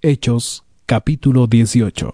Hechos, capítulo 18.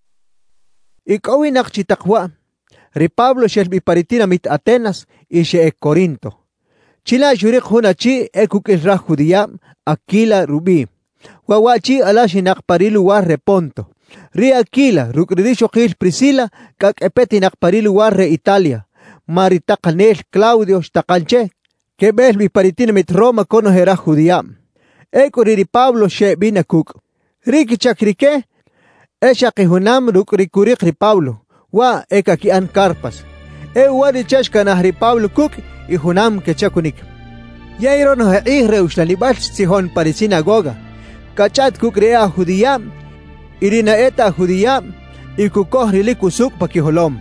Ikawinak chitakwa, ri Pablo shelbi paritina mit Atenas y she Corinto. Chila yurik hunachi ekukilra Judía, Aquila rubi. Wawachi alashinak parilu warre Ponto. Ri Aquila, rukridisho gil Priscila, kak epetinak parilu warre Italia. Maritakanel Claudio shtakanche, que belbi paritina mit Roma konohera Judía. Ekuriri Pablo she binakuk. Riki chakrike, esha kihunam rukrikurik ri Pablo, wa ekaki an karpas. Wari chashkanah ri Pablo kuk y hunam kechakunik. Yairon ihre uslalibach sihon pari sinagoga. Kachat kuk rea Judía, irina eta Judía, y kukohri likusuk pakiholom.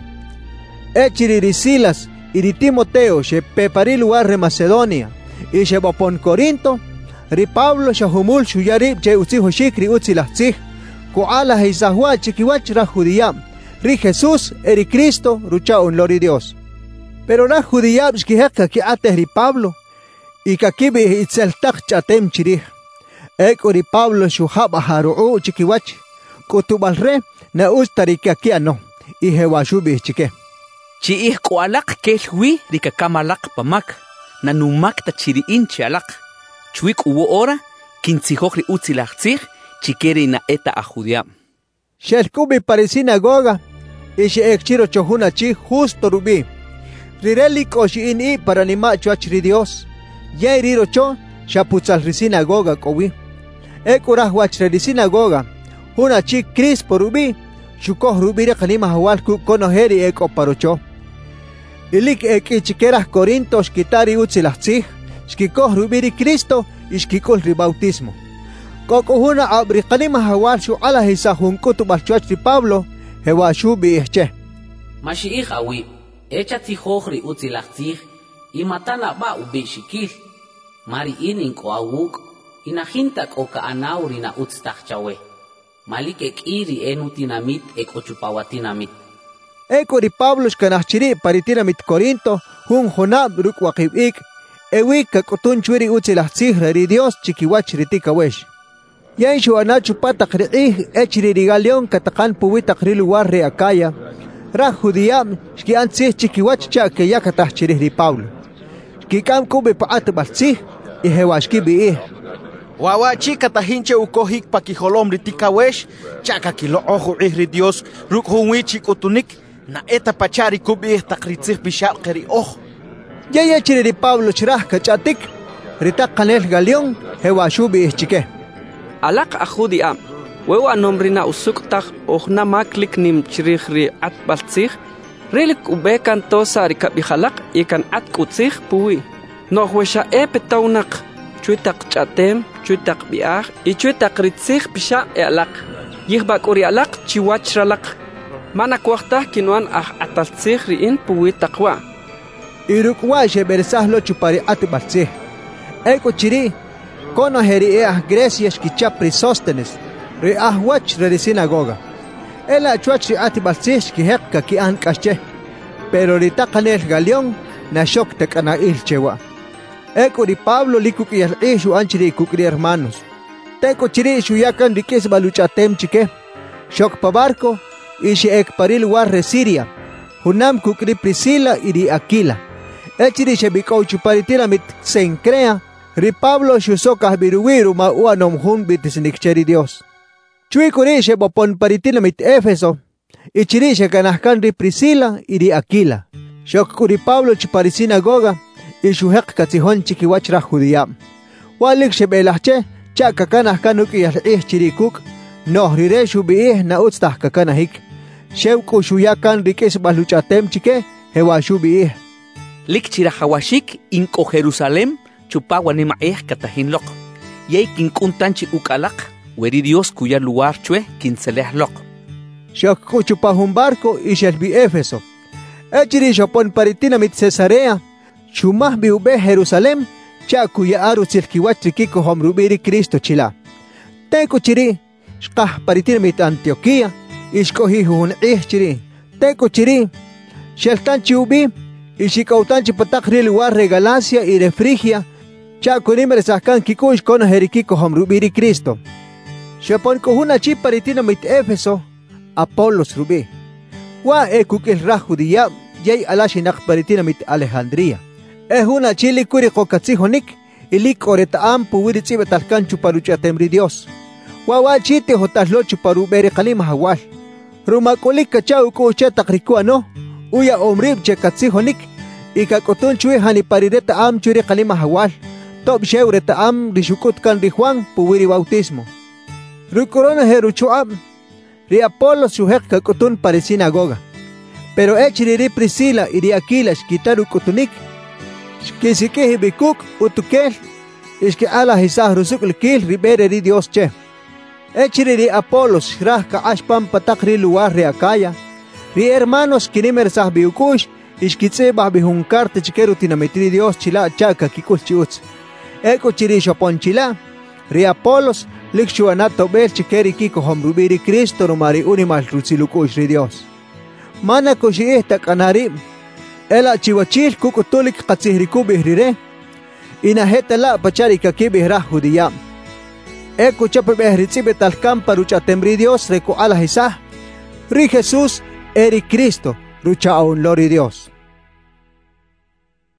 Echiri Silas, iri Timoteo, she pepari lugar re Macedonia, y she bopon Corinto, ri Pablo shahumul shuyarib che utziho shikri utzilachzih, kuala heizahua chikiwach ra Judía, ri Jesús eri Cristo rucha un lori Dios. Pero ra Judía shkiheka ki ate ri Pablo, y kakibi itzeltak chatem chirih. Eko ri Pablo shuhaba haru'u chikiwach, kutubal re na ustari kakiano, y hewashubi chike. Chiih kualak kelhui rikakamalak pamak, nanumak ta chiriin chialak. Chuik uwo ora, kintzihokri utzilachzih, chikeri na eta a Judía. Shelkubi pari sinagoga, y she ekchiro chohuna chi justo rubi. Rireli koshi in I para nima chuachri Dios. Yai riro cho, shaputzal ri sinagoga kowi. Ekurah wachre ri sinagoga, huna chi Crispo rubi, shukoh rubi re kanima hawalku konoheri eko parocho. Ilik ekichikerah Corinto shkitari utzilachzih, shkikoh rubiri Cristo y shkikol ri bautismo. Kokohuna abri kanima hawalshu ala hisahun kutubal chuachri Pablo, hewashu bi ihche. Mashiich awi, echa tihohri utzilachzih, imatana ba ubi shikil. Mari inin ko awuk, inahintak o kaanauri na utztachchawe. Malik ekiri enutinamit ekochupawatinamit. Eko ri Pablo shkanachiri paritinamit Corinto, hun honab rukwakibik, ewik kakutun chwiri utzilachzih ri Dios chikiwach ritikawesh. Yanshu anachu patak ri'ih echri rigalion katakan puwitak ri lugar re Acaya, ra Judía shkiantzih chikiwach cha que yakatachiri ri Pablo. Shkikam kubi paat baltzih, y hewashki bi'ih. Wawachi katahinche ukohik pakiholom ritikawesh, chaka kilo ojo ihri Dios, rukhunwichi kutunik, na eta pachari kubi takritzih bishal keri ojo. Yaya chiri ri Pablo chirah kachatik, ritak kanel galion, hewashu bi'ih chike. Alak a Judía, wewa nombrina usuktak ohna maklik nim chirihri at baltzih, rilik ubekan tosa rikabihalak ikan at kutzih puwi. Nohwesha petaunak, chuitak chatem, chuitak biah, y chuitak ritzih pisha alak. Yihbak uri alak chiwachralak. Mana kuahtah kinuan ataltzih riin puwi takwa. Irukwa shebersahlo chupari at baltzih. Eko chiri, kono heri Grecia shkicha Prisóstenes, re wach re sinagoga. Ela chuach ati baltzih shkihekka ki an kasche, pero ritakanel galion na shok tekana ilchewa. Eko ri Pablo likuk yashu anchiri kukri hermanos. Teko chiri shuyakan rikes baluchatem chike. Shok pa barco, y she ek paril warre Siria. Hunam kukri Priscila y ri Aquila. Echiri shebikau chuparitira mit Sencrea, ri Pablo shusokah biruwiru ma uanom hun bitisnikcheri Dios. Chuikuri shebopon paritila mit Éfeso, y chiri shekanahkan ri Priscila y ri Aquila. Shok kuri Pablo chupari sinagoga, y shuhek katzihon chikiwach ra Judía. Walik shebelahche, chaka kanahkanuk yal'ih chirikuk, noh rire shubi'ih na utztah kakanahik. Shewku shuyakan rikis baluchatem chike, hewa shubi'ih. Lik chirahawashik inko Jerusalem, chupawanima'eh katahinlok. Yay kinkuntanchi ukalak, weri Dios cuya lugar chue kinseleh-lok. Shokku chupahun barco y shelbi Éfeso. Echiri shopon paritinamit Cesarea, shumah biube Jerusalem, chaku ya aru silkiwach kiko homrubiri Cristo chila. Teko chiri, shkah paritinamit Antioquía, ishkohi hun chiri. Teko chiri, sheltanchi ubi, ishikautanchi patakri lugar re Galacia y re Frigia, chaku nimere sahkan kikush kono herikiko homrubiri Cristo. Shapon kohuna chi paritina mit Éfeso, Apolos rubi. Wa kukil ra Judía, yay alashinak paritina mit Alejandría. Una chili kuri kokatzijonik, ilik oretaam puwiri tzibetalkanchu parucha temri Dios. Wawa chite hotaslochu paru bere kalima hawal. Rumakulik kachau kuche takrikua no, uya omrib che katzijonik, ikakotun chui hani parireta am churi kalima hawal. Top sheureta am rishukut kan rijuan puwiri bautismo. Rukorona heruchuam, ri Apolos shuhek kakotun pari sinagoga. Pero echiri Priscila y ri Aquila shkitaru kotunik, shkisikehi bikuk utukel, ishke ala hisah rusuk likil ribere ri Dios che. Echiri ri Apolos shrah ka ashpam patak ri lugar ri Acaya, ri hermanos kinimer sah biukush, ishkitse bah bihunkarte chikeru tinamitri Dios chila chaka kikul chiutz. Eko chiri shopon chila, ri Apolos, likshuanato bel chikeri kiko homrubiri Cristo rumari unimal rutzilukush ri Dios. Mana koshi esta kanari, ela chiwachil kukutulik katsihriku bihrire, inaheta la pachari kaki bihra Judía. Eko chape behritzibe talkan parucha temri Dios reku ala hisah, ri Jesús eri Cristo, rucha aun lori Dios.